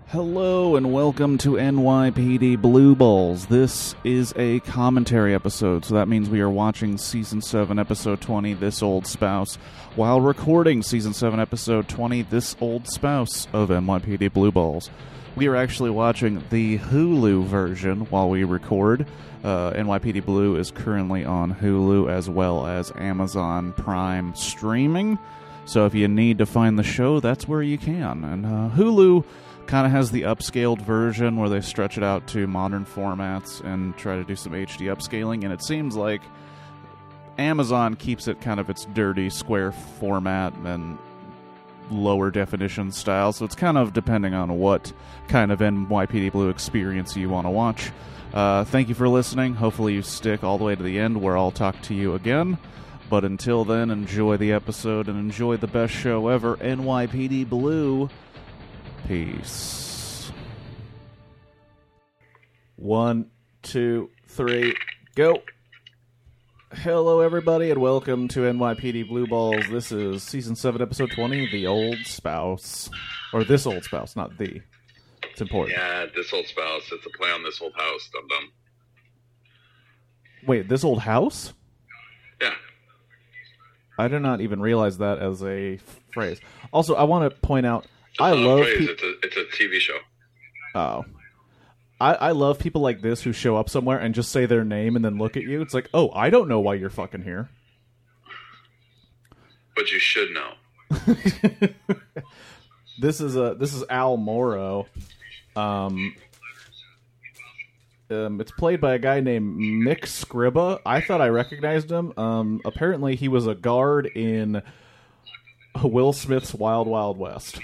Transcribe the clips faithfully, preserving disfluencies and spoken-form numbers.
Hello and welcome to N Y P D Blue Balls. This is a commentary episode, so that means we are watching Season seven, Episode twenty, This Old Spouse, while recording Season seven, Episode twenty, This Old Spouse of N Y P D Blue Balls. We are actually watching the Hulu version while we record. Uh, N Y P D Blue is currently on Hulu as well as Amazon Prime streaming, so if you need to find the show, that's where you can. And uh, Hulu kind of has the upscaled version where they stretch it out to modern formats and try to do some H D upscaling, and it seems like Amazon keeps it kind of its dirty square format and lower definition style, so it's kind of depending on what kind of N Y P D Blue experience you want to watch. Uh, thank you for listening. Hopefully you stick all the way to the end where I'll talk to you again. But until then, enjoy the episode and enjoy the best show ever, N Y P D Blue. Peace. One, two, three, go. Hello, everybody, and welcome to N Y P D Blue Balls. This is Season seven, Episode twenty, The Old Spouse. Or This Old Spouse, not The. It's important. Yeah, This Old Spouse. It's a play on This Old House, dum-dum. Wait, This Old House? Yeah. I did not even realize that as a phrase. Also, I want to point out, It's I not love a phrase, pe- it's, a, it's a T V show. Oh. I, I love people like this who show up somewhere and just say their name and then look at you. It's like, oh, I don't know why you're fucking here. But you should know. This is a this is Al Morrow. Um, um, it's played by a guy named Mick Scriba. I thought I recognized him. Um, apparently he was a guard in Will Smith's Wild Wild West.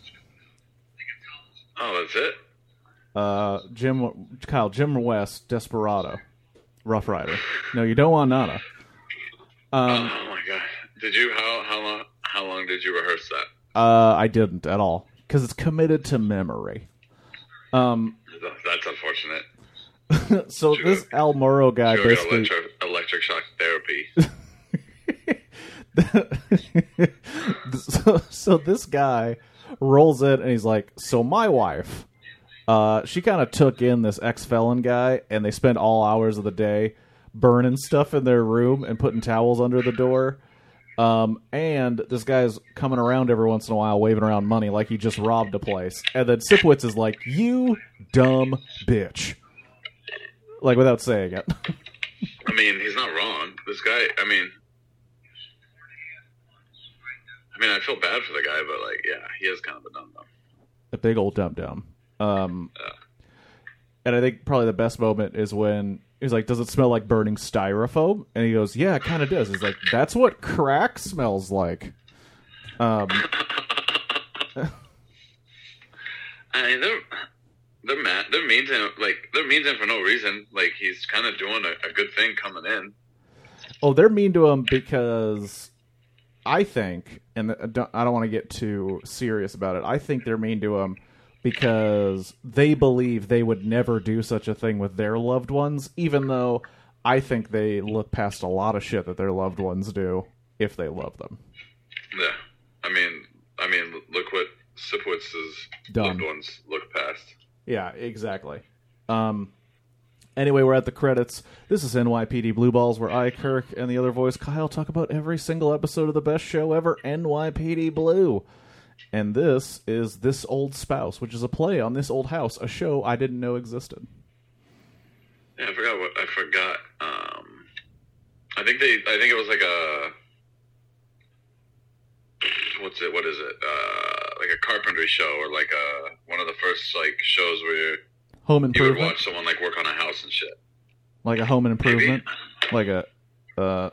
Oh, that's it? Uh, Jim, Kyle, Jim West, Desperado, Rough Rider. No, you don't want Nana. Um, oh my god! Did you how how long how long did you rehearse that? Uh, I didn't at all because it's committed to memory. Um, that's unfortunate. So Should this go, Al Morrow guy should basically electric, electric shock therapy. so, so this guy rolls in and he's like, so my wife, uh, she kind of took in this ex-felon guy, and they spend all hours of the day burning stuff in their room and putting towels under the door. Um, and this guy's coming around every once in a while waving around money like he just robbed a place. And then Sipowicz is like, you dumb bitch. Like, without saying it. I mean, he's not wrong. This guy, I mean... I mean, I feel bad for the guy, but, like, yeah, he is kind of a dum-dum. A big old dum-dum. Um, yeah. And I think probably the best moment is when he's like, does it smell like burning styrofoam? And he goes, yeah, it kind of does. He's like, that's what crack smells like. Um, I mean, they're, they're mad. They're mean to him. Like, they're mean to him for no reason. Like, he's kind of doing a, a good thing coming in. Oh, they're mean to him because... I think, and I don't want to get too serious about it, I think they're mean to him because they believe they would never do such a thing with their loved ones, even though I think they look past a lot of shit that their loved ones do if they love them. Yeah. I mean, I mean, look what Sipowicz's loved ones look past. Yeah, exactly. Um... Anyway, we're at the credits. This is N Y P D Blue Balls, where I, Kirk, and the other voice, Kyle, talk about every single episode of the best show ever, N Y P D Blue. And this is This Old Spouse, which is a play on This Old House, a show I didn't know existed. Yeah, I forgot what I forgot. Um, I think they. I think it was like a. What's it? What is it? Uh, like a carpentry show, or like a one of the first like shows where you're. Home Improvement? You would watch someone, like, work on a house and shit. Like a Home Improvement? Maybe. Like a, uh...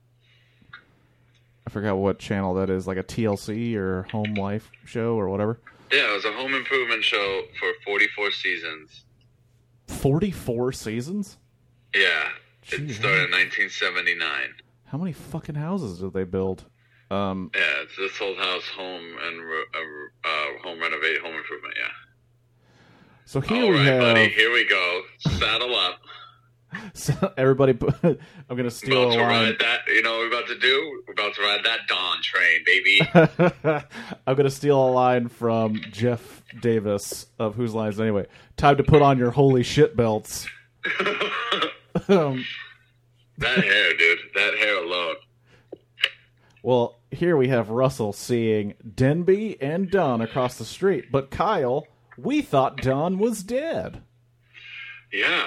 I forgot what channel that is, like a T L C or Home Life show or whatever? Yeah, it was a Home Improvement show for forty-four seasons. forty-four seasons? Yeah. Jeez, it started in nineteen seventy-nine. How many fucking houses did they build? Um, yeah, it's This Old House, Home, and uh, uh, Home Renovate, Home Improvement, yeah. So here All we right, have... buddy, here we go. Saddle up. So everybody, I'm going to steal about a to line. ride that, you know what we're about to do? We're about to ride that Dawn train, baby. I'm going to steal a line from Jeff Davis of Whose Lines Anyway. Time to put on your holy shit belts. um, that hair, dude. That hair alone. Well, here we have Russell seeing Denby and Don across the street. But Kyle, we thought Don was dead. Yeah.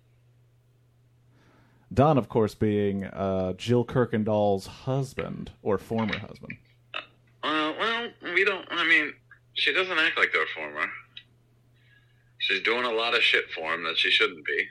Don, of course, being uh, Jill Kirkendall's husband, or former husband. Uh, well, we don't, I mean, she doesn't act like they're former. She's doing a lot of shit for him that she shouldn't be.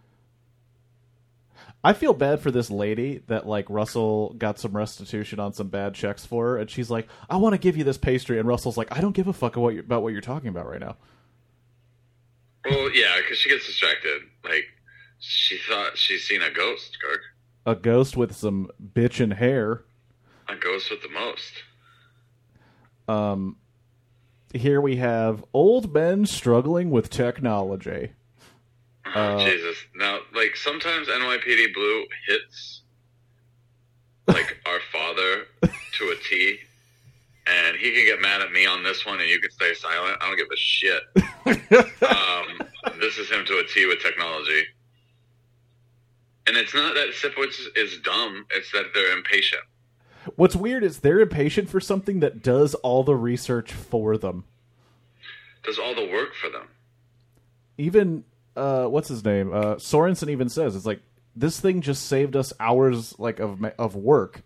I feel bad for this lady that, like, Russell got some restitution on some bad checks for her, and she's like, I want to give you this pastry, and Russell's like, I don't give a fuck about what you're, about what you're talking about right now. Well, yeah, because she gets distracted. Like, she thought she's seen a ghost, Kirk. A ghost with some bitchin' hair. A ghost with the most. Um, here we have old men struggling with technology. Oh, Uh, Jesus. Now, like, sometimes N Y P D Blue hits, like, our father to a T, and he can get mad at me on this one, and you can stay silent. I don't give a shit. um, this is him to a T with technology. And it's not that Sipowicz is dumb, it's that they're impatient. What's weird is they're impatient for something that does all the research for them. Does all the work for them. Even, uh, what's his name? Uh, Sorensen even says, it's like, this thing just saved us hours, like, of of work.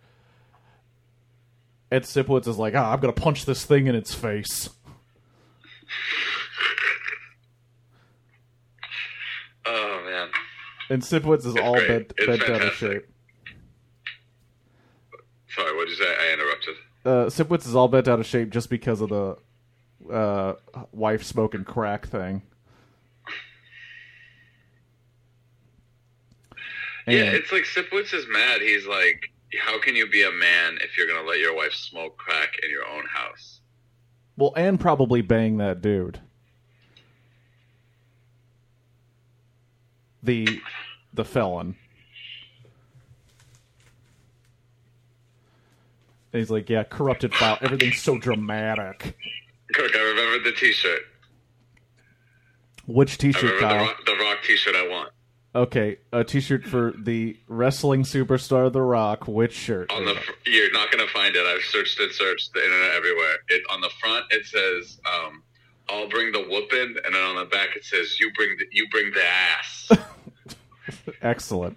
And Sipowicz is like, ah, I'm gonna punch this thing in its face. Oh, man. And Sipowicz is It's all great. bent, It's bent out of fantastic. shape. Sorry, what did you say? I interrupted. Uh, Sipowicz is all bent out of shape just because of the uh, wife smoking crack thing. And, Yeah, it's like Sipowicz is mad. He's like, how can you be a man if you're going to let your wife smoke crack in your own house? well, and probably bang that dude. The the felon. And he's like, yeah, corrupted file. Everything's so dramatic. Kirk, I remember the t-shirt. Which I t-shirt, remember the Kyle? rock, the rock t-shirt I want. Okay, a t-shirt for the wrestling superstar The Rock. Which shirt? On the fr- You're not going to find it. I've searched and searched the internet everywhere. It On the front, it says, um, I'll bring the whoopin', and then on the back it says, you bring the, you bring the ass. Excellent.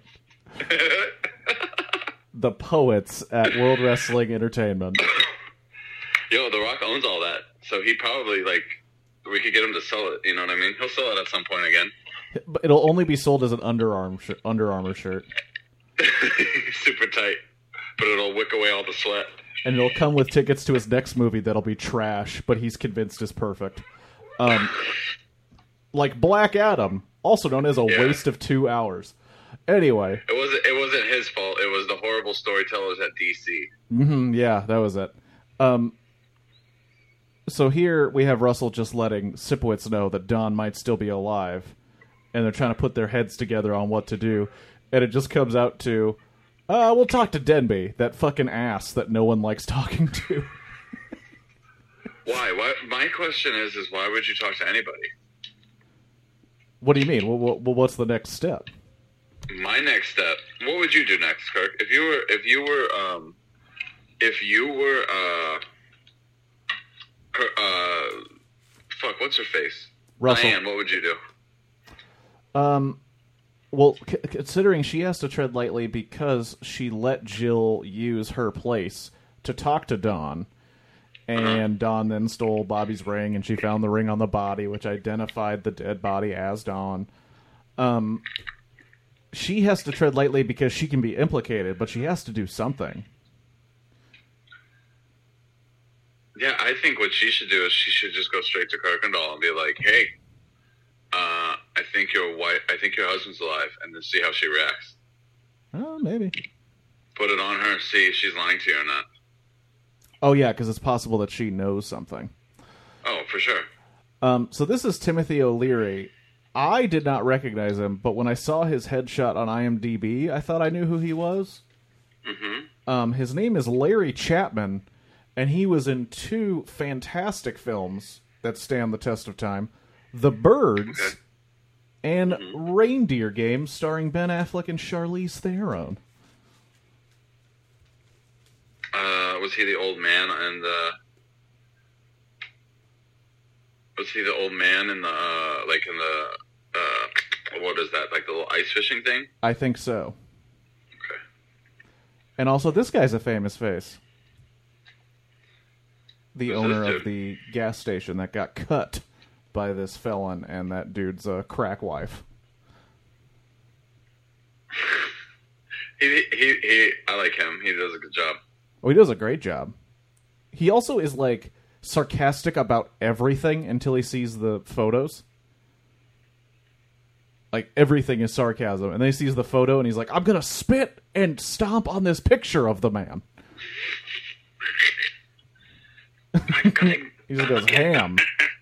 The poets at World Wrestling Entertainment. Yo, The Rock owns all that. So he probably, like, we could get him to sell it. You know what I mean? He'll sell it at some point again. But it'll only be sold as an underarm sh- Under Armour shirt. Super tight. But it'll wick away all the sweat. And it'll come with tickets to his next movie that'll be trash, but he's convinced is perfect. Um, like Black Adam, also known as a Yeah. waste of two hours. Anyway. It wasn't, it wasn't his fault. It was the horrible storytellers at D C. Mm-hmm, yeah, that was it. Um, so here we have Russell just letting Sipowicz know that Don might still be alive. And they're trying to put their heads together on what to do. And it just comes out to, uh, we'll talk to Denby, that fucking ass that no one likes talking to. Why? Why? My question is, is why would you talk to anybody? What do you mean? Well, well, what's the next step? My next step. What would you do next, Kirk? If you were, if you were, um, if you were, uh, her, uh, fuck, what's her face? Russell. Diane, what would you do? Um, well, c- considering she has to tread lightly because she let Jill use her place to talk to Dawn, and uh-huh. Dawn then stole Bobby's ring, and she found the ring on the body, which identified the dead body as Dawn. Um, she has to tread lightly because she can be implicated, but she has to do something. Yeah, I think what she should do is she should just go straight to Kirkendall and be like, hey, Uh, I think your wife. I think your husband's alive, and then see how she reacts. Oh, maybe. Put it on her and see if she's lying to you or not. Oh yeah, because it's possible that she knows something. Oh, for sure. Um, so this is Timothy O'Leary I did not recognize him, but when I saw his headshot on IMDb, I thought I knew who he was. Mm-hmm. Um, his name is Larry Chapman, and he was in two fantastic films that stand the test of time. The Birds Okay. and Mm-hmm. Reindeer Games, starring Ben Affleck and Charlize Theron. Uh, was he the old man and the... Was he the old man in the, uh, like in the, uh, what is that, like the little ice fishing thing? I think so. Okay. And also, this guy's a famous face. The Who's owner this of dude? the gas station that got cut by this felon and that dude's uh, crack wife. He, he, he, I like him. He does a good job. Oh, he does a great job. He also is, like, sarcastic about everything until he sees the photos. Like, everything is sarcasm. And then he sees the photo and he's like, I'm gonna spit and stomp on this picture of the man. I'm gonna... He just goes ham.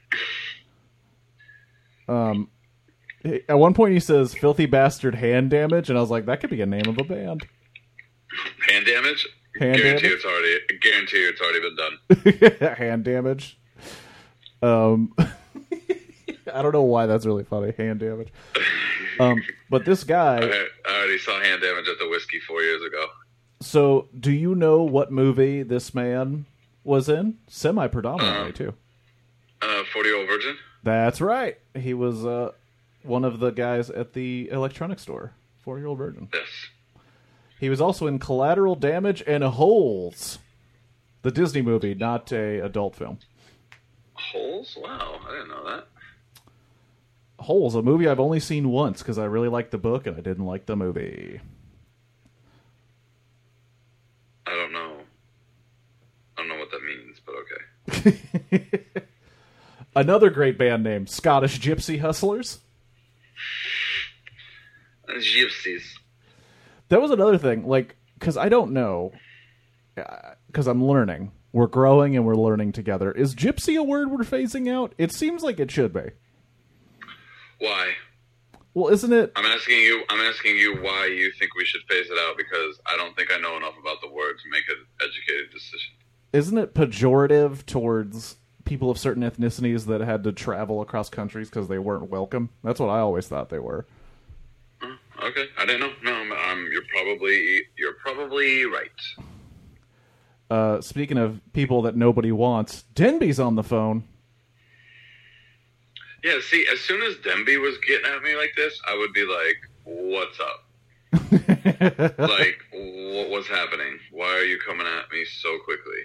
Um, he- at one point he says, filthy bastard hand damage, and I was like, that could be a name of a band. Hand damage? Hand guarantee damage? it's already, guarantee it's already been done. Hand damage. Um, I don't know why that's really funny. Hand damage. Um, but this guy. I, I already saw hand damage at the whiskey four years ago. So, do you know what movie this man was in? Semi-predominantly, Um, too. Uh, forty-year-old virgin? That's right. He was uh, one of the guys at the electronics store. Four-year-old virgin. Yes. He was also in Collateral Damage and Holes, the Disney movie, not a adult film. Holes? Wow, I didn't know that. Holes, a movie I've only seen once because I really liked the book and I didn't like the movie. I don't know. I don't know what that means, but okay. Another great band name, Scottish Gypsy Hustlers. Uh, Gypsies. That was another thing, like, because I don't know, because I'm learning. We're growing and we're learning together. Is gypsy a word we're phasing out? It seems like it should be. Why? Well, isn't it? I'm asking you. I'm asking you why you think we should phase it out, because I don't think I know enough about the word to make an educated decision. Isn't it pejorative towards people of certain ethnicities that had to travel across countries because they weren't welcome? That's what I always thought they were. Uh, okay, I didn't know. No, I'm, I'm, you're probably you're probably right. Uh, speaking of people that nobody wants, Denby's on the phone. Yeah, see, as soon as Demby was getting at me like this, I would be like, "What's up? Like, what, what's happening? Why are you coming at me so quickly?"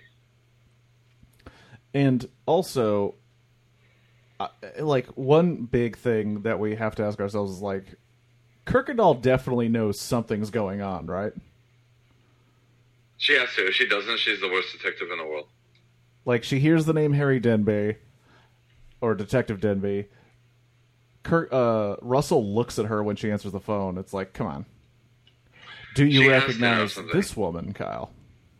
And also, uh, like, one big thing that we have to ask ourselves is, like, Kirkendall definitely knows something's going on, right? She has to. If she doesn't, she's the worst detective in the world. Like, she hears the name Harry Denby, or Detective Denby. Kurt, uh, Russell looks at her when she answers the phone. It's like, come on. Do you She has to know recognize something. this woman, Kyle?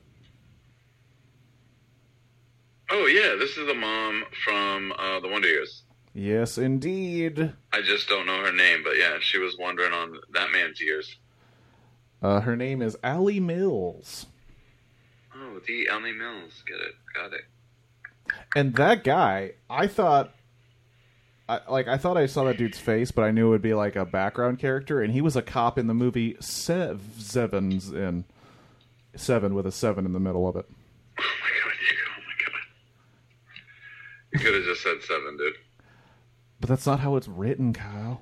Oh, yeah, this is the mom from uh, the Wonder Years. Yes, indeed. I just don't know her name, but yeah, she was wandering on that man's years. Uh, her name is Allie Mills. Oh, the Ellie Mills. Get it. Got it. And that guy, I thought, I, like, I thought I saw that dude's face, but I knew it would be like a background character, and he was a cop in the movie Sev- Sevens in Seven with a seven in the middle of it. Oh, my God. You, oh, my God. You could have just said seven, dude. But that's not how it's written, Kyle.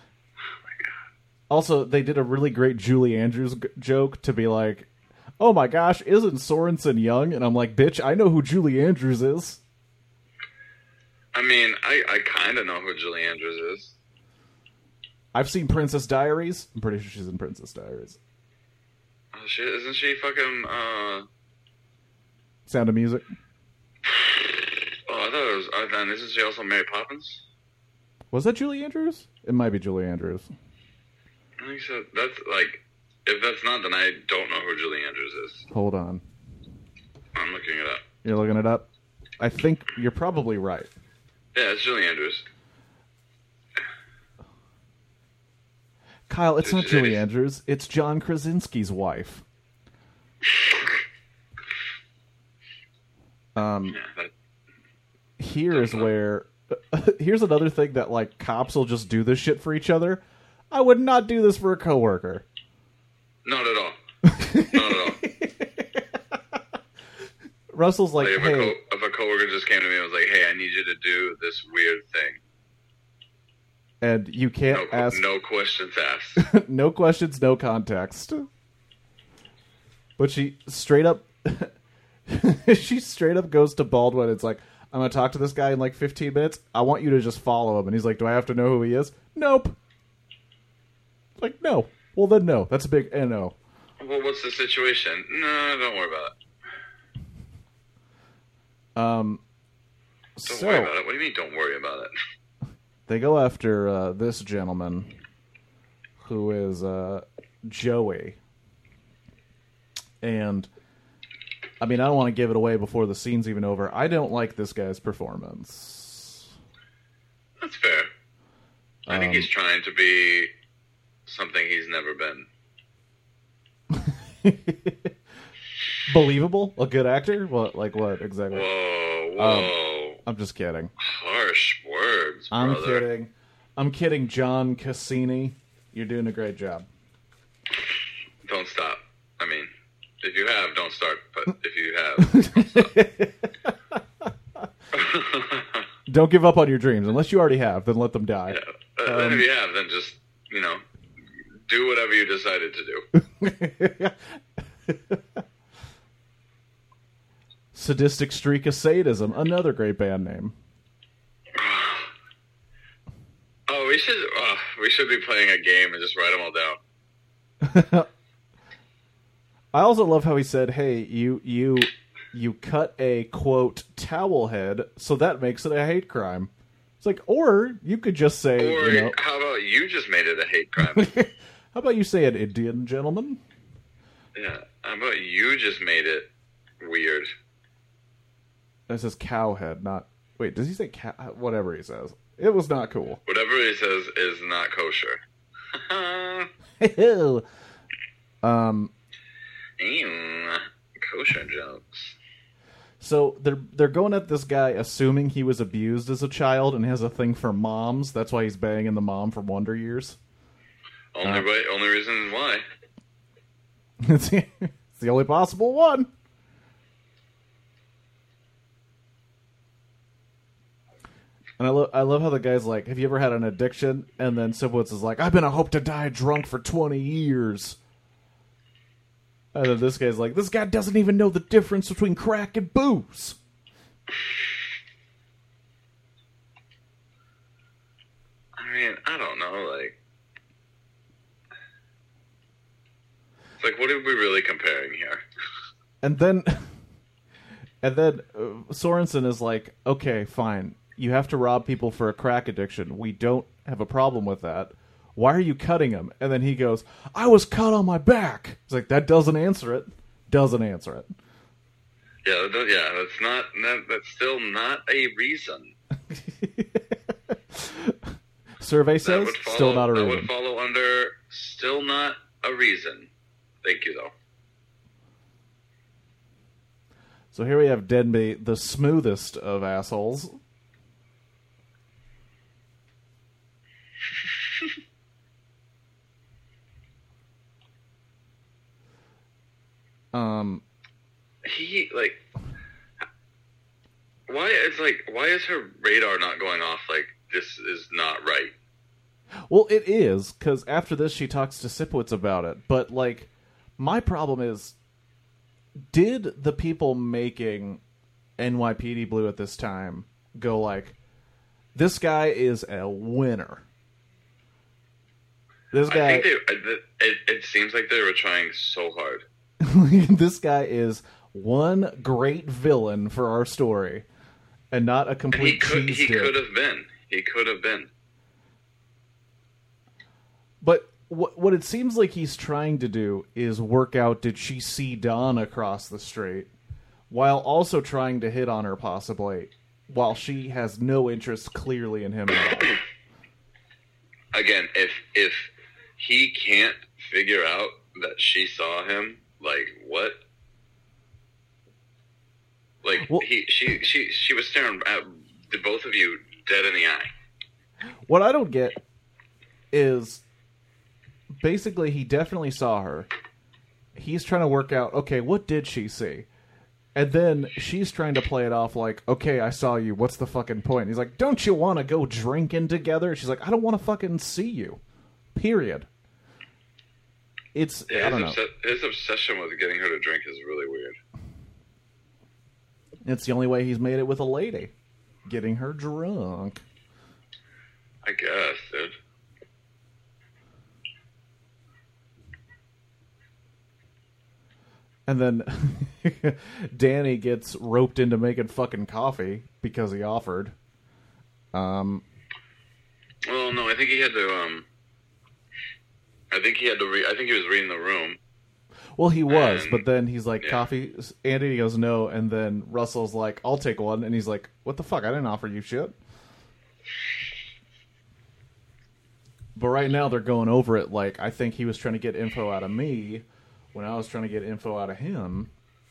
Also, they did a really great Julie Andrews g- joke to be like, oh my gosh, isn't Sorensen young? And I'm like, bitch, I know who Julie Andrews is. I mean, I, I kind of know who Julie Andrews is. I've seen Princess Diaries. I'm pretty sure she's in Princess Diaries. Oh, shit. Isn't she fucking, uh... Sound of Music. Oh, I thought it was... I thought, isn't she also Mary Poppins? Was that Julie Andrews? It might be Julie Andrews. I think so. That's, like... If that's not, then I don't know who Julie Andrews is. Hold on. I'm looking it up. You're looking it up? I think you're probably right. Yeah, it's Julie Andrews. Kyle, it's not It's- Julie it's- Andrews. It's John Krasinski's wife. Um, Yeah, that, here is where... Here's another thing that, like, cops will just do this shit for each other. I would not do this for a coworker. not at all. Not at all. Russell's like, Like, if, hey... a co- if a coworker just came to me and was like, "Hey, I need you to do this weird thing," and you can't no, ask... no questions asked. No questions, no context. But she straight up... she straight up goes to Baldwin. It's like, I'm going to talk to this guy in like fifteen minutes. I want you to just follow him. And he's like, do I have to know who he is? Nope. Like, no. Well, then no. That's a big N O. Well, what's the situation? No, don't worry about it. Um, Don't so, worry about it. What do you mean, don't worry about it? they go after uh, this gentleman who is uh, Joey. And, I mean, I don't want to give it away before the scene's even over. I don't like this guy's performance. That's fair. I think Um, he's trying to be something he's never been. Believable? A good actor? What? Like what exactly? Whoa, whoa. I'm just kidding. Harsh words, I'm brother. kidding. I'm kidding, John Cassini. You're doing a great job. Don't stop. I mean, if you have, don't start. But if you have, don't stop. Don't give up on your dreams. Unless you already have, then let them die. Yeah. Uh, then Um, if you have, then just, you know, do whatever you decided to do. Sadistic Streak of Sadism. Another great band name. Oh, we should uh, we should be playing a game and just write them all down. I also love how he said, hey, you you you cut a, quote, towel head, so that makes it a hate crime. It's like, or you could just say, Or you know, how about you just made it a hate crime? how about you say an Indian gentleman? Yeah. How about you just made it weird? That says cow head, not... Wait, does he say cow? Whatever he says. It was not cool. Whatever he says is not kosher. um, Ew, kosher jokes. so they're they're going at this guy assuming he was abused as a child and has a thing for moms. That's why he's banging the mom from Wonder Years. Only Uh, way, only reason why. it's, the, it's the only possible one. And I, lo- I love how the guy's like, have you ever had an addiction? And then Sibowitz is like, I've been a hope to die drunk for twenty years. And then this guy's like, this guy doesn't even know the difference between crack and booze. I mean, I don't know, like... It's like, what are we really comparing here? And then, and then uh, Sorensen is like, okay, fine. You have to rob people for a crack addiction. We don't have a problem with that. Why are you cutting him? And then he goes, I was cut on my back. It's like, that doesn't answer it. Doesn't answer it. Yeah, that, yeah, that's not, that, that's still not a reason. Survey That says, would follow, still not a that reason. would follow under, still not a reason. Thank you, though. So here we have Denby, the smoothest of assholes. um... He, like... Why, it's like, why is her radar not going off like, this is not right? Well, it is, because after this she talks to Sipowicz about it. But, like, my problem is, did the people making N Y P D Blue at this time go like, this guy is a winner? This I guy, think they, it, it seems like they were trying so hard. this guy is one great villain for our story, and not a And complete he could, cheese he dick. could have been. He could have been. But what what it seems like he's trying to do is work out, did she see Dawn across the street, while also trying to hit on her possibly, while she has no interest clearly in him at all. Again, if if he can't figure out that she saw him. Like, what? Like, well, he, she, she, she was staring at the both of you dead in the eye. What I don't get is, basically, he definitely saw her. He's trying to work out, okay, what did she see? And then she's trying to play it off like, okay, I saw you. What's the fucking point? And he's like, don't you want to go drinking together? She's like, I don't want to fucking see you. Period. It's, yeah, I don't his know. Obs- his obsession with getting her to drink is really weird. It's the only way he's made it with a lady. Getting her drunk. I guess, dude. And then Danny gets roped into making fucking coffee because he offered. Um, well, no, I think he had to. Um, I think he had to. Re- I think he was reading the room. Well, he was, and, but then he's like, yeah. coffee? Andy goes, no, and then Russell's like, I'll take one, and he's like, what the fuck? I didn't offer you shit. But right now they're going over it like, I think he was trying to get info out of me when I was trying to get info out of him.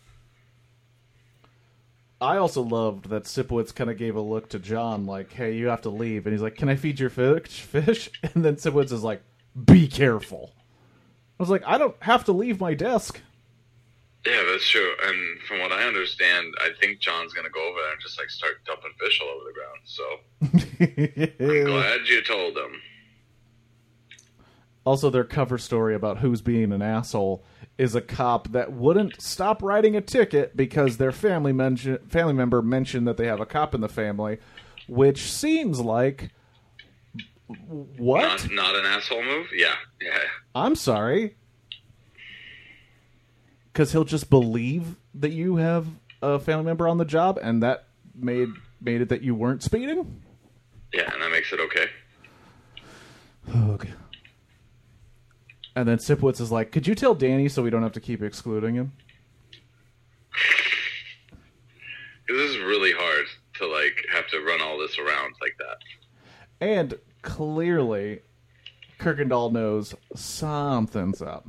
I also loved that Sipowicz kind of gave a look to John like, hey, you have to leave. And he's like, can I feed your fish? fish? And then Sipowicz is like, be careful. I was like, I don't have to leave my desk. Yeah, that's true. And from what I understand, I think John's going to go over there and just like start dumping fish all over the ground. So I'm glad you told him. Also, their cover story about who's being an asshole is a cop that wouldn't stop writing a ticket because their family mention, family member mentioned that they have a cop in the family, which seems like what? Not, not an asshole move? Yeah, yeah. I'm sorry. Because he'll just believe that you have a family member on the job, and that made made it that you weren't speeding? Yeah, and that makes it okay. Okay. And then Sipowicz is like, could you tell Danny so we don't have to keep excluding him? This is really hard to, like, have to run all this around like that. And clearly, Kirkendall knows something's up.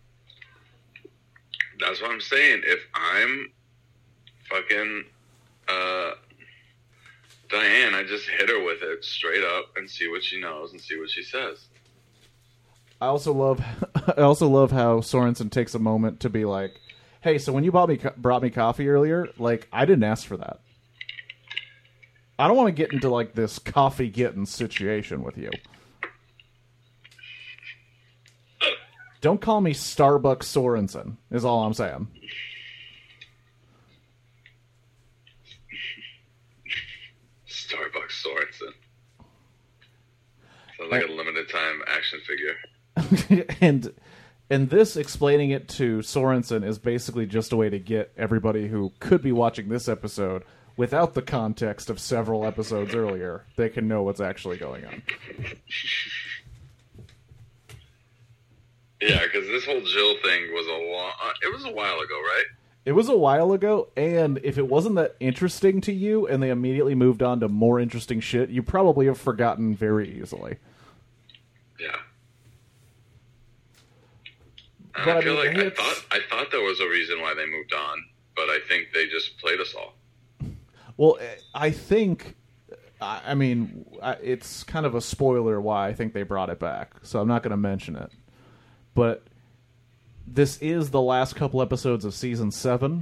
That's what I'm saying. If I'm fucking uh, Diane, I just hit her with it straight up and see what she knows and see what she says. I also love, I also love how Sorensen takes a moment to be like, "Hey, so when you bought me brought me coffee earlier, like I didn't ask for that. I don't want to get into like this coffee getting situation with you. Don't call me Starbucks Sorensen." Is all I'm saying. Starbucks Sorensen. Sounds like a limited time action figure. and and this explaining it to Sorensen is basically just a way to get everybody who could be watching this episode without the context of several episodes earlier, they can know what's actually going on. Yeah, because this whole Jill thing was a long, uh, it was a while ago, right? It was a while ago, and if it wasn't that interesting to you and they immediately moved on to more interesting shit, you probably have forgotten very easily. Yeah. And But, I I feel mean, like I it's- thought I thought there was a reason why they moved on, but I think they just played us all. Well, I think, I I mean, it's kind of a spoiler why I think they brought it back, so I'm not going to mention it. But this is the last couple episodes of season seven.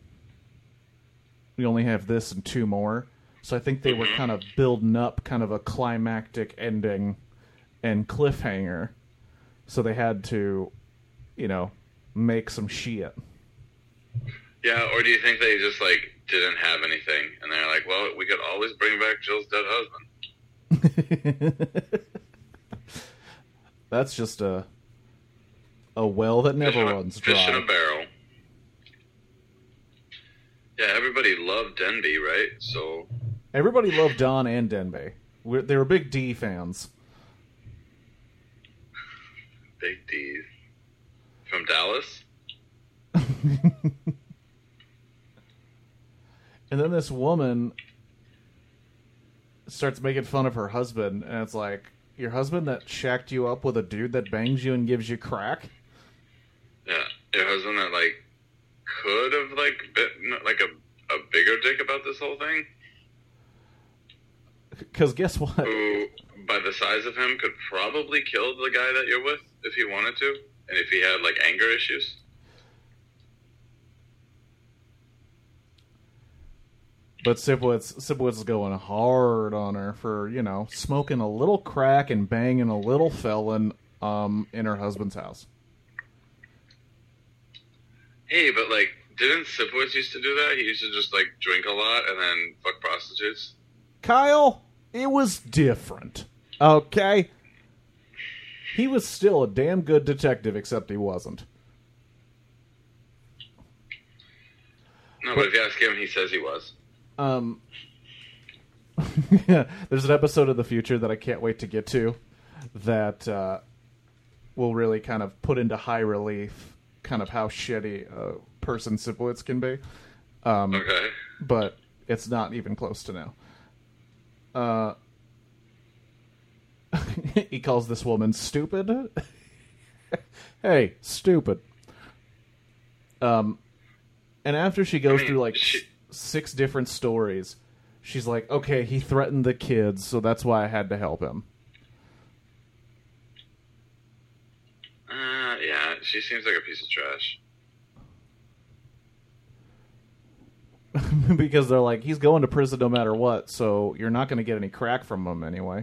We only have this and two more. So I think they were kind of building up kind of a climactic ending and cliffhanger. So they had to, you know, make some shit. Yeah, or do you think they just, like, didn't have anything, and they're like, well, we could always bring back Jill's dead husband. That's just a a well that never Fish in a- runs dry. Fish in a barrel. Yeah, everybody loved Denby, right? So Everybody loved Don and Denby. We're, they were big D fans. Big D. From Dallas? And then this woman starts making fun of her husband, and it's like, your husband that shacked you up with a dude that bangs you and gives you crack? Yeah, your husband that, like, could have, like, been, like, a, a bigger dick about this whole thing. Because guess what? Who, by the size of him, could probably kill the guy that you're with if he wanted to, and if he had, like, anger issues. But Sipowicz, Sipowicz is going hard on her for, you know, smoking a little crack and banging a little felon um, in her husband's house. Hey, but, like, didn't Sipowicz used to do that? He used to just, like, drink a lot and then fuck prostitutes. Kyle, it was different, okay? He was still a damn good detective, except he wasn't. No, but, but if you ask him, he says he was. Um, there's an episode of the future that I can't wait to get to that uh, will really kind of put into high relief kind of how shitty a person Sipowicz can be. Um, okay. But it's not even close to now. Uh, he calls this woman stupid. Hey, stupid. Um, and after she goes I mean, through like she... s- six different stories, she's like, okay, he threatened the kids, so that's why I had to help him. Uh, yeah, she seems like a piece of trash. Because they're like, he's going to prison no matter what, so you're not going to get any crack from him anyway.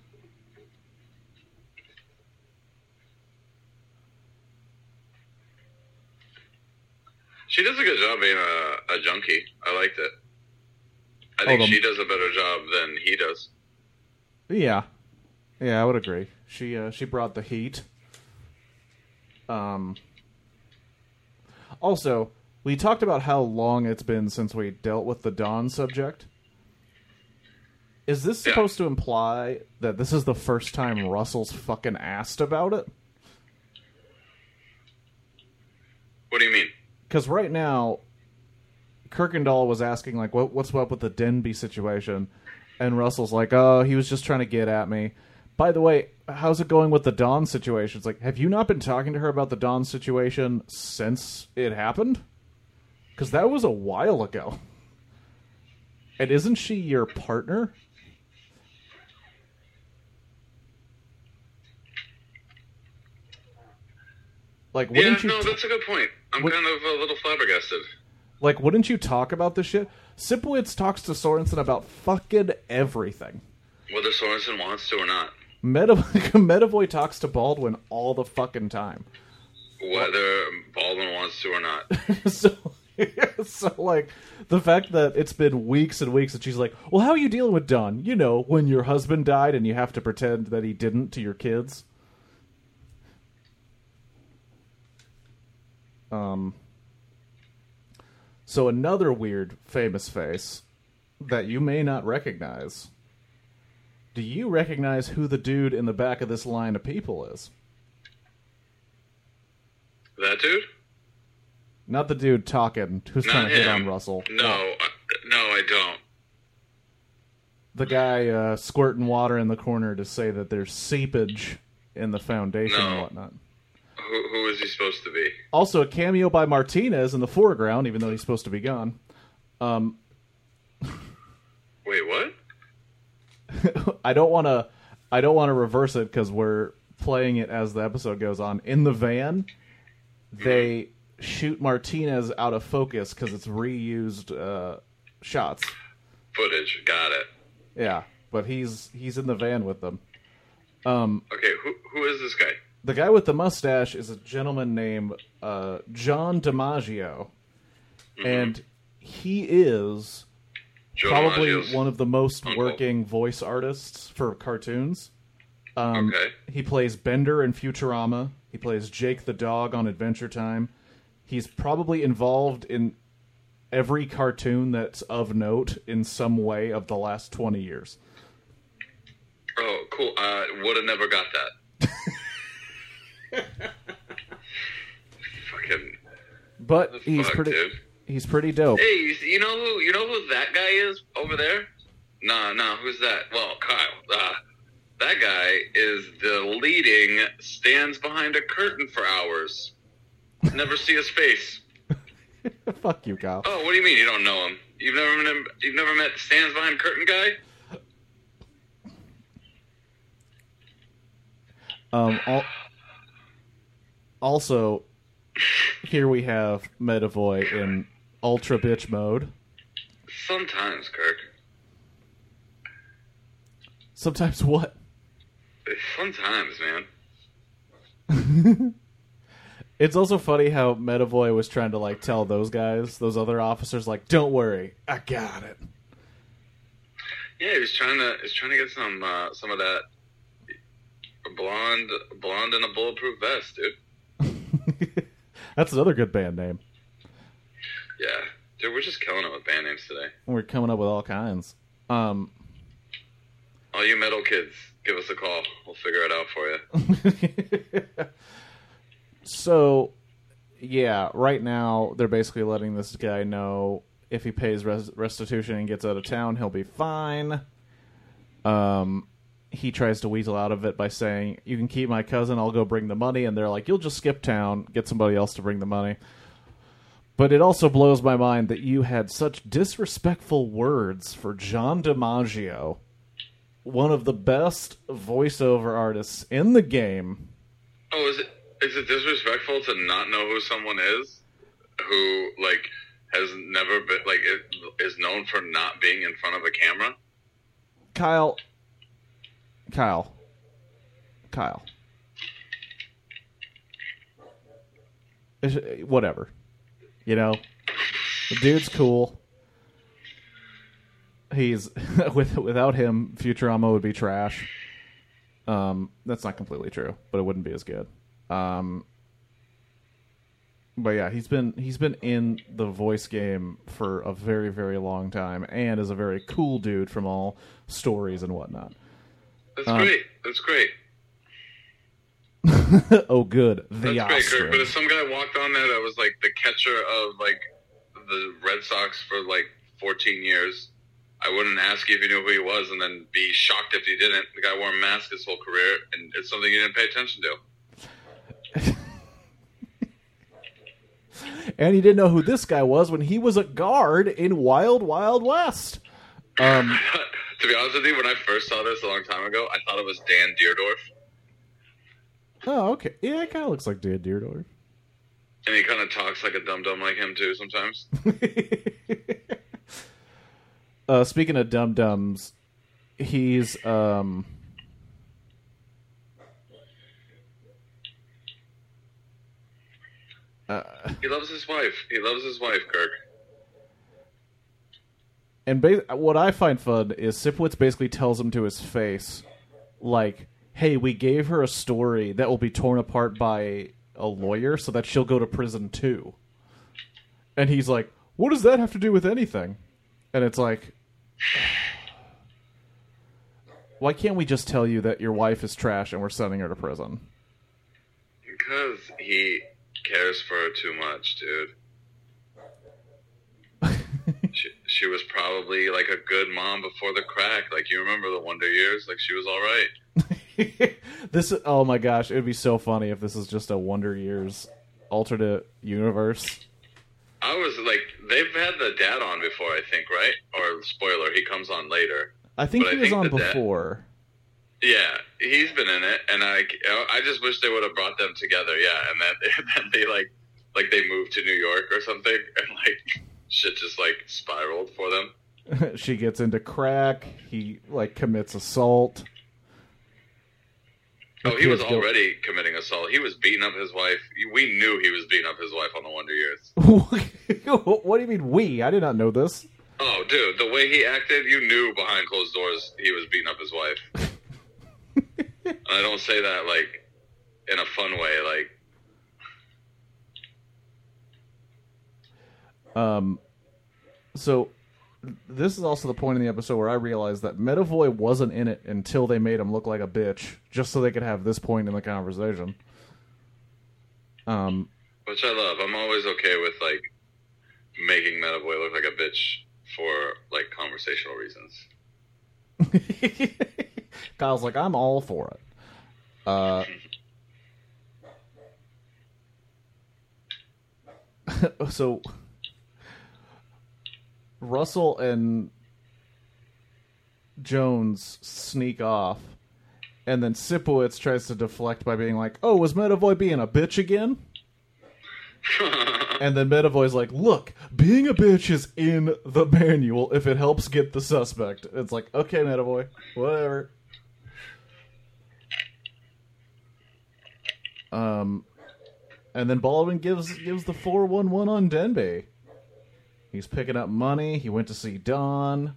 She does a good job being a, a junkie. I liked it. I think oh, the... she does a better job than he does. Yeah. Yeah, I would agree. She uh, she brought the heat. Um. Also, we talked about how long it's been since we dealt with the Dawn subject. Is this yeah. supposed to imply that this is the first time Russell's fucking asked about it? What do you mean? Because right now, Kirkendall was asking, like, what, what's up with the Denby situation? And Russell's like, oh, he was just trying to get at me. By the way, how's it going with the Dawn situation? It's like, have you not been talking to her about the Dawn situation since it happened? Because that was a while ago. And isn't she your partner? Like, wouldn't yeah, you no, t- that's a good point. I'm would, kind of a little flabbergasted. Like, wouldn't you talk about this shit? Sipowicz talks to Sorensen about fucking everything. Whether Sorensen wants to or not. Medavoy, Medavoy talks to Baldwin all the fucking time. Whether Baldwin wants to or not. so, so, like, the fact that it's been weeks and weeks and she's like, well, how are you dealing with Dawn? You know, when your husband died and you have to pretend that he didn't to your kids. Um... So another weird famous face that you may not recognize. Do you recognize who the dude in the back of this line of people is? That dude? Not the dude talking, who's not trying to him. hit on Russell. No, I, no, I don't. The guy uh, squirting water in the corner to say that there's seepage in the foundation no. and whatnot. Who, who is he supposed to be? Also, a cameo by Martinez in the foreground, even though he's supposed to be gone. Um, Wait, what? I don't want to. I don't want to reverse it because we're playing it as the episode goes on. In the van, they mm-hmm. shoot Martinez out of focus because it's reused uh, shots. Footage, got it. Yeah, but he's he's in the van with them. Um, okay, who who is this guy? The guy with the mustache is a gentleman named uh, John DiMaggio, mm-hmm. and he is Joe probably DiMaggio's one of the most uncle. working voice artists for cartoons. Um, okay. He plays Bender in Futurama. He plays Jake the dog on Adventure Time. He's probably involved in every cartoon that's of note in some way of the last twenty years. Oh, cool. Uh, would have never got that. Fucking. But he's fuck, pretty. Dude? He's pretty dope. Hey, you, you know who? You know who that guy is over there? Nah, nah. Who's that? Well, Kyle. Uh, that that guy is the leading stands behind a curtain for hours. Never see his face. Fuck you, Kyle. Oh, what do you mean you don't know him? You've never met, you've never met stands behind curtain guy? Um. Al- also, here we have Medavoy in ultra bitch mode. Sometimes, Kirk. Sometimes what? Sometimes, man. It's also funny how Medavoy was trying to like tell those guys, those other officers, like, "Don't worry, I got it." Yeah, he was trying to, he's trying to get some, uh, some of that blonde, blonde in a bulletproof vest, dude. That's another good band name. Yeah, dude, we're just killing it with band names today. We're coming up with all kinds. Um, all you metal kids, give us a call. We'll figure it out for you. So, yeah, right now they're basically letting this guy know if he pays res- restitution and gets out of town, he'll be fine. Um, he tries to weasel out of it by saying, "You can keep my cousin, I'll go bring the money." And they're like, "You'll just skip town, get somebody else to bring the money." But it also blows my mind that you had such disrespectful words for John DiMaggio, one of the best voiceover artists in the game. Oh, is it is it disrespectful to not know who someone is who, like, has never been, like, is known for not being in front of a camera? Kyle. Kyle. Kyle. Whatever. You know? The dude's cool. He's with without him, Futurama would be trash. Um, that's not completely true, but it wouldn't be as good. Um, but yeah, he's been he's been in the voice game for a very very long time, and is a very cool dude from all stories and whatnot. That's um, great. That's great. Oh, good. The That's ostrich. great, Kirk. But if some guy walked on there that was like the catcher of like the Red Sox for like fourteen years, I wouldn't ask you if you knew who he was, and then be shocked if you didn't. The guy wore a mask his whole career, and it's something you didn't pay attention to. And he didn't know who this guy was when he was a guard in Wild Wild West. Um, to be honest with you, when I first saw this a long time ago, I thought it was Dan Deerdorf. Oh, okay. Yeah, it kind of looks like Dan Deerdorf. And he kind of talks like a dum-dum like him, too, sometimes. uh, speaking of dum-dums, he's... Um, uh, he loves his wife. He loves his wife, Kirk. And ba- what I find fun is Sipowicz basically tells him to his face, like, "Hey, we gave her a story that will be torn apart by a lawyer so that she'll go to prison too." And he's like, "What does that have to do with anything?" And it's like, why can't we just tell you that your wife is trash and we're sending her to prison? Because he cares for her too much, dude. she, she was probably like a good mom before the crack. Like, you remember the Wonder Years? Like, she was all right. This, oh my gosh, it would be so funny if this is just a Wonder Years alternate universe. I was like, they've had the dad on before, I think, right? Or spoiler, he comes on later. I think but he I was think on the dad, before. yeah, he's been in it, and I, I just wish they would have brought them together. Yeah, and then, then they like, like they moved to New York or something, and like shit just like spiraled for them. She gets into crack. He like commits assault. Oh, he was already go- committing assault. He was beating up his wife. We knew he was beating up his wife on the Wonder Years. What do you mean we? I did not know this. Oh, dude, the way he acted, you knew behind closed doors he was beating up his wife. And I don't say that, like, in a fun way, like... Um, so... This is also the point in the episode where I realized that Medavoy wasn't in it until they made him look like a bitch, just so they could have this point in the conversation. Um, Which I love. I'm always okay with, like, making Medavoy look like a bitch for, like, conversational reasons. Kyle's like, I'm all for it. Uh, so Russell and Jones sneak off, and then Sipowicz tries to deflect by being like, oh, was Medavoy being a bitch again? And then Medavoy's like, look, being a bitch is in the manual if it helps get the suspect. It's like, okay, Medavoy, whatever. Um, and then Baldwin gives gives the four one one on Denby. He's picking up money. He went to see Dawn.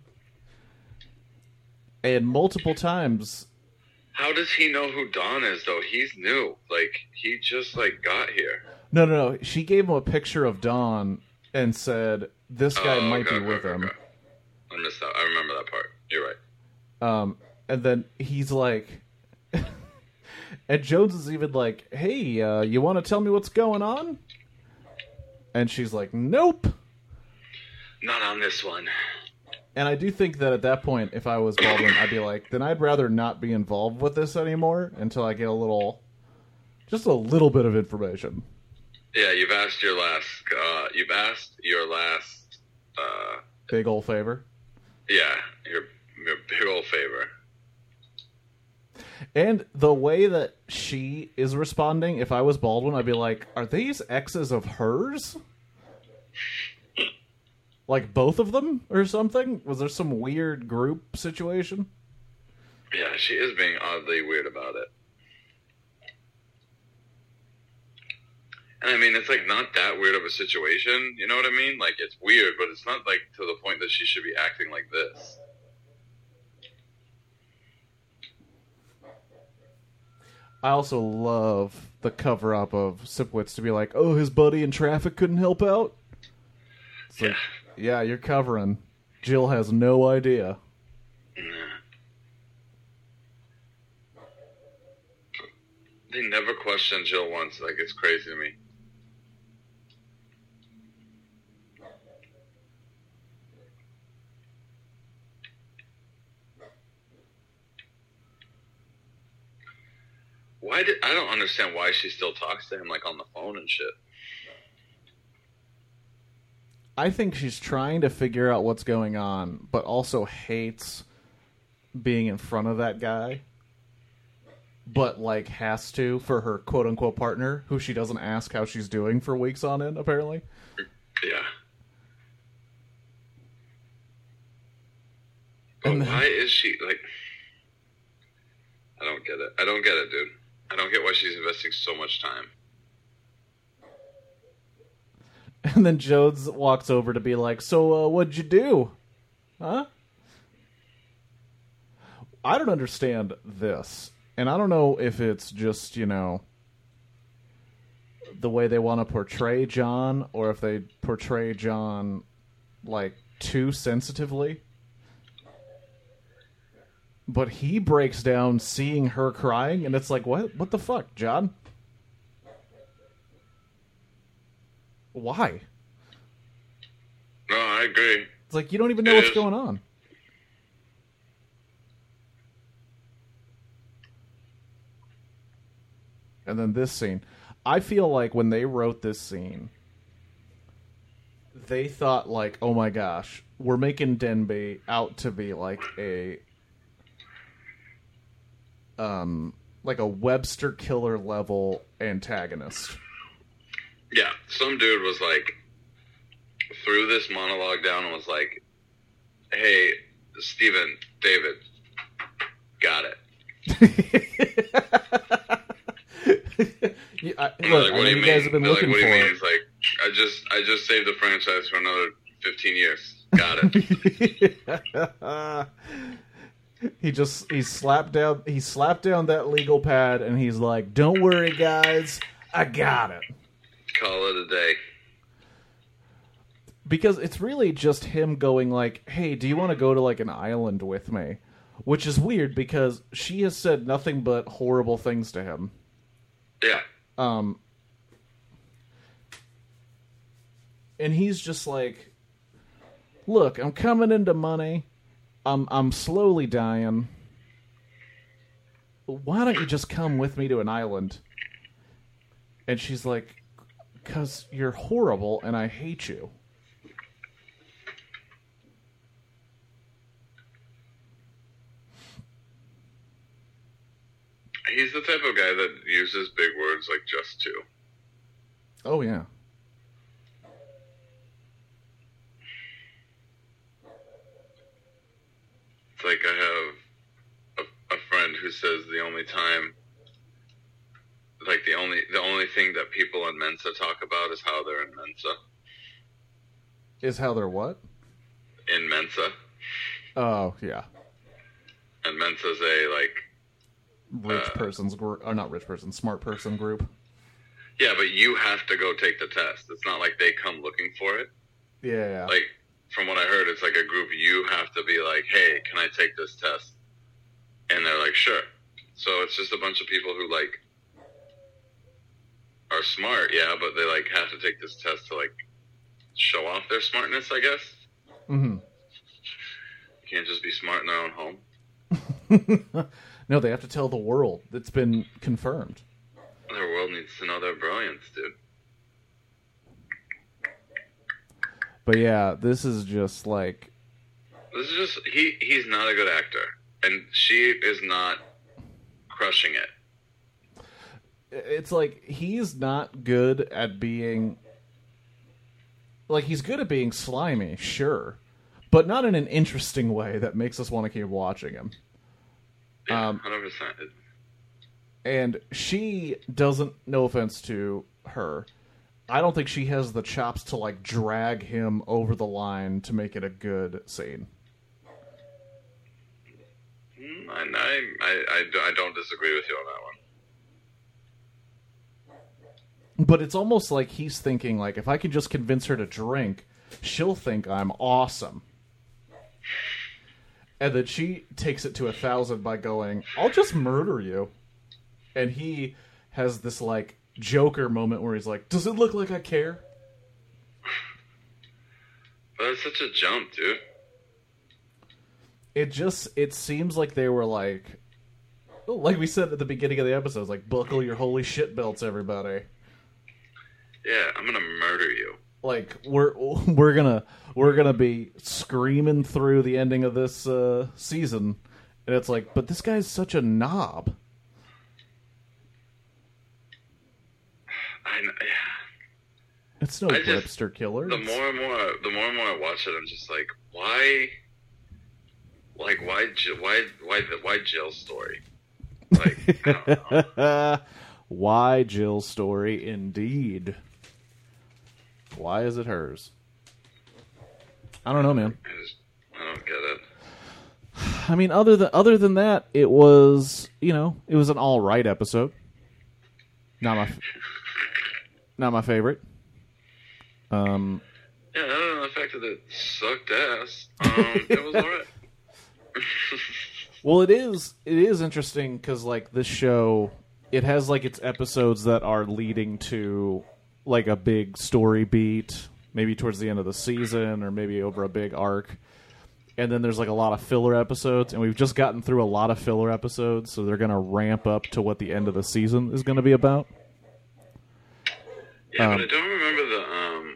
And multiple times... How does he know who Dawn is, though? He's new. Like, he just, like, got here. No, no, no. She gave him a picture of Dawn and said, this guy oh, might okay, be okay, with okay, him. Okay. I missed that. I remember that part. You're right. Um, and then he's like... and Jones is even like, hey, uh, you want to tell me what's going on? And she's like, nope. Not on this one. And I do think that at that point, if I was Baldwin, I'd be like, then I'd rather not be involved with this anymore until I get a little... just a little bit of information. Yeah, you've asked your last... Uh, you've asked your last... Uh, big ol' favor? Yeah, your, your big ol' favor. And the way that she is responding, if I was Baldwin, I'd be like, are these exes of hers? Like, both of them or something? Was there some weird group situation? Yeah, she is being oddly weird about it. And I mean, it's like not that weird of a situation, you know what I mean? Like, it's weird, but it's not like to the point that she should be acting like this. I also love the cover-up of Sipowicz to be like, oh, his buddy in traffic couldn't help out? It's like, yeah, yeah, you're covering. Jill has no idea. They never question Jill once. Like, it's crazy to me. Why did I don't understand why she still talks to him like on the phone and shit. I think she's trying to figure out what's going on, but also hates being in front of that guy. But, like, has to for her quote-unquote partner, who she doesn't ask how she's doing for weeks on end, apparently. Yeah. But And why is she, like... I don't get it. I don't get it, dude. I don't get why she's investing so much time. And then Jones walks over to be like, so, uh, what'd you do? Huh? I don't understand this. And I don't know if it's just, you know, the way they want to portray John, or if they portray John, like, too sensitively. But he breaks down seeing her crying, and it's like, what? What the fuck, John? Why? No, I agree. It's like, you don't even know It what's is. going on. And then this scene. I feel like when they wrote this scene, they thought, like, oh my gosh, we're making Denby out to be like a... Um, like a Webster Killer level antagonist. Yeah, some dude was like, threw this monologue down and was like, hey, Steven, David, got it. yeah, I, I'm look, like, I what know do you you mean? guys have been They're looking like, what for do you mean? it. He's like, I just, I just saved the franchise for another fifteen years. Got it. He just he slapped down he slapped down that legal pad and he's like, "Don't worry, guys, I got it." Call it a day. Because it's really just him going like, "Hey, do you want to go to like an island with me?" Which is weird because she has said nothing but horrible things to him. Yeah. Um, and he's just like, "Look, I'm coming into money. I'm I'm slowly dying. why don't you just come with me to an island? And she's like, because you're horrible and I hate you. He's the type of guy that uses big words like just to. Oh, yeah. It's like I have a, a friend who says the only time, like the only the only thing that people in Mensa talk about is how they're in Mensa. Is how they're what? In Mensa. Oh, yeah. And Mensa's a, like... Rich uh, person's group. Or not rich person, smart person group. Yeah, but you have to go take the test. It's not like they come looking for it. Yeah, yeah. Like, from what I heard, it's like a group you have to be like, hey, can I take this test? And they're like, sure. So it's just a bunch of people who, like, are smart, yeah, but they, like, have to take this test to, like, show off their smartness, I guess. Mm-hmm. You can't just be smart in their own home. No, they have to tell the world. It's been confirmed. Their world needs to know their brilliance, dude. But yeah, this is just like... This is just... He, he's not a good actor. And she is not crushing it. It's like, he's not good at being... Like, he's good at being slimy, sure. But not in an interesting way that makes us want to keep watching him. Yeah, um, one hundred percent. And she doesn't, no offense to her, I don't think she has the chops to, like, drag him over the line to make it a good scene. I, I, I, I don't disagree with you on that one. But it's almost like he's thinking, like, if I can just convince her to drink, she'll think I'm awesome. And then she takes it to a thousand by going, I'll just murder you. And he has this, like, Joker moment where he's like, does it look like I care? But it's such a jump, dude. It just, it seems like they were like, like we said at the beginning of the episode, like, buckle your holy shit belts, everybody. Yeah, I'm gonna murder you. Like, we're we're gonna we're gonna be screaming through the ending of this uh, season, and it's like, but this guy's such a knob. I know, yeah. It's no I just- Gripster killer. The It's- more and more, the more and more I watch it, I'm just like, why? Like, why? Ji- Why? Why? The, why Jill's story? Like, I don't know. Why Jill's story, indeed. Why is it hers? I don't know, man. I just, I don't get it. I mean, other than other than that, it was, you know, it was an all right episode. Not my, not my favorite. Um, Yeah, other than the fact that it sucked ass, um, it was alright. well, it is it is interesting because, like, this show, it has, like, its episodes that are leading to, like, a big story beat, maybe towards the end of the season or maybe over a big arc. And then there's, like, a lot of filler episodes, and we've just gotten through a lot of filler episodes, so they're going to ramp up to what the end of the season is going to be about. Yeah, Um, but I don't remember the um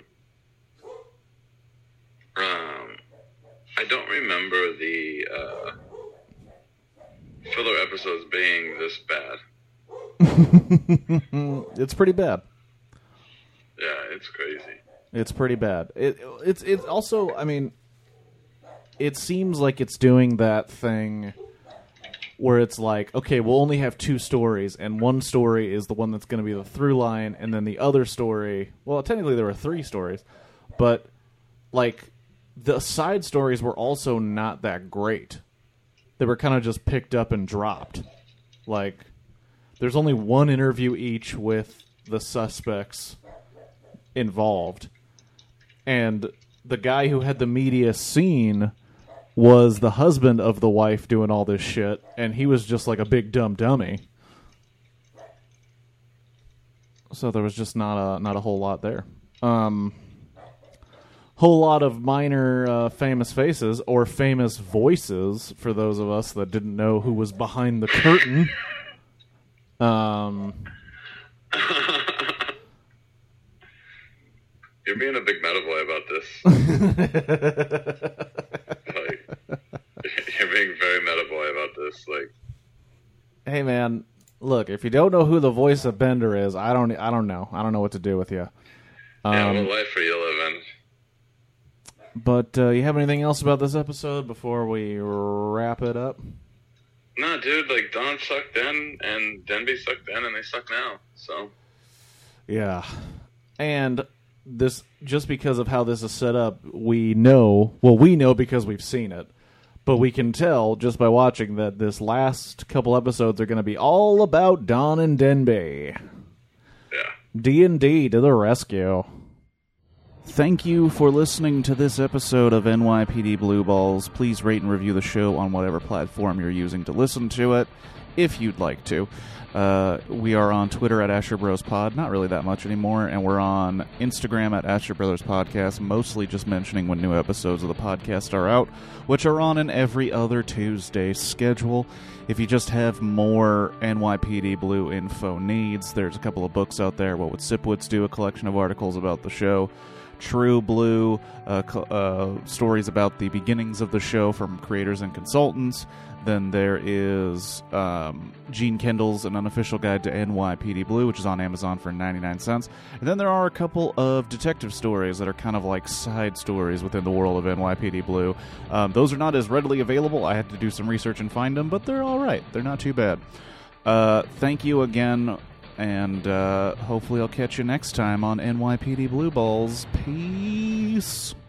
um I don't remember the uh filler episodes being this bad. It's pretty bad. Yeah, it's crazy. It's pretty bad. It it's it's also, I mean, it seems like it's doing that thing where it's like, okay, we'll only have two stories, and one story is the one that's going to be the through line, and then the other story, well, technically there were three stories, but, like, the side stories were also not that great. They were kind of just picked up and dropped. Like, there's only one interview each with the suspects involved, and the guy who had the media scene was the husband of the wife doing all this shit, and he was just like a big dumb dummy. So there was just not a not a whole lot there. Um, whole lot of minor uh, famous faces or famous voices for those of us that didn't know who was behind the curtain. Um, You're being a big meta boy about this. Like, you're being very meta boy about this. Like, hey man, look, if you don't know who the voice of Bender is, I don't, I don't know. I don't know what to do with you. Um, yeah, what life are you living? But uh, you have anything else about this episode before we wrap it up? Nah, dude, like, Don sucked then, and Denby sucked then, and they suck now, so. Yeah. And this, just because of how this is set up, we know, well, we know because we've seen it, but we can tell just by watching that this last couple episodes are going to be all about Don and Denby. Yeah. D and D to the rescue. Thank you for listening to this episode of N Y P D Blue Balls. Please rate and review the show on whatever platform you're using to listen to it, if you'd like to. Uh, we are on Twitter at Asher Bros Pod, not really that much anymore, and we're on Instagram at Asher Brothers Podcast, mostly just mentioning when new episodes of the podcast are out, which are on an every other Tuesday schedule. If you just have more N Y P D Blue info needs, there's a couple of books out there. What Would Sipwoods Do? A collection of articles about the show. True Blue, uh, uh, stories about the beginnings of the show from creators and consultants. Then there is um, Gene Kendall's An Unofficial Guide to N Y P D Blue, which is on Amazon for ninety-nine cents. And then there are a couple of detective stories that are kind of like side stories within the world of N Y P D Blue. Um, those are not as readily available. I had to do some research and find them, but they're all right. They're not too bad. Uh, thank you again. And uh, hopefully I'll catch you next time on N Y P D Blue Balls. Peace.